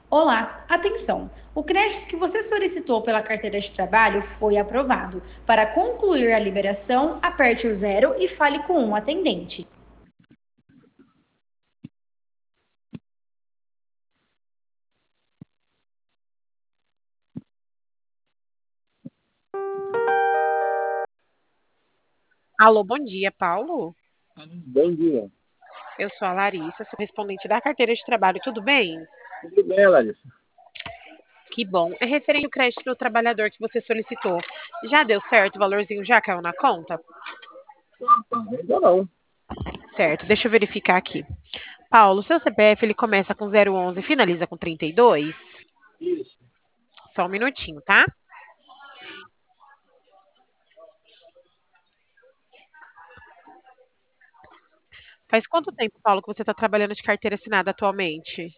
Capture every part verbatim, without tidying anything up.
Olá, atenção! O crédito que você solicitou pela carteira de trabalho foi aprovado. Para concluir a liberação, aperte o zero e fale com um atendente. Alô, bom dia, Paulo. Bom dia. Eu sou a Larissa, sou respondente da carteira de trabalho, tudo bem? Tudo bem, Larissa? Que bom. É referente ao crédito do trabalhador que você solicitou. Já deu certo? O valorzinho já caiu na conta? Ainda não. Certo, deixa eu verificar aqui. Paulo, seu C P F ele começa com zero onze e finaliza com trinta e dois? Isso. Só um minutinho, tá? Faz quanto tempo, Paulo, que você está trabalhando de carteira assinada atualmente?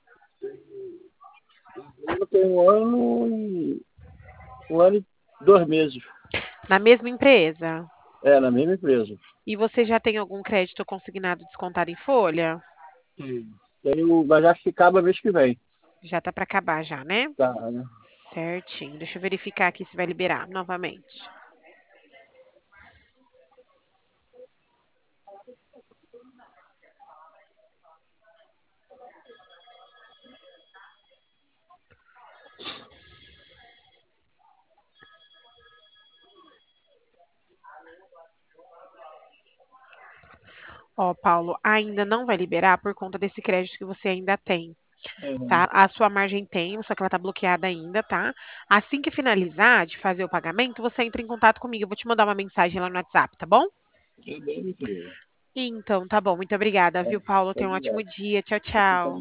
Eu tenho um ano e um ano e dois meses. Na mesma empresa? É, na mesma empresa. E você já tem algum crédito consignado descontado em folha? Sim. Tenho, mas acho que acaba mês que vem. Já tá para acabar já, né? Tá, né? Certinho. Deixa eu verificar aqui se vai liberar novamente. Ó, Paulo, ainda não vai liberar por conta desse crédito que você ainda tem, Uhum. tá? A sua margem tem, só que ela tá bloqueada ainda, tá? Assim que finalizar de fazer o pagamento, você entra em contato comigo. Eu vou te mandar uma mensagem lá no WhatsApp, tá bom? Tudo bem, meu querido. Então, tá bom. Muito obrigada, Tá, viu, Paulo? Tenha um ótimo obrigado. dia. Tchau, Você tchau. também.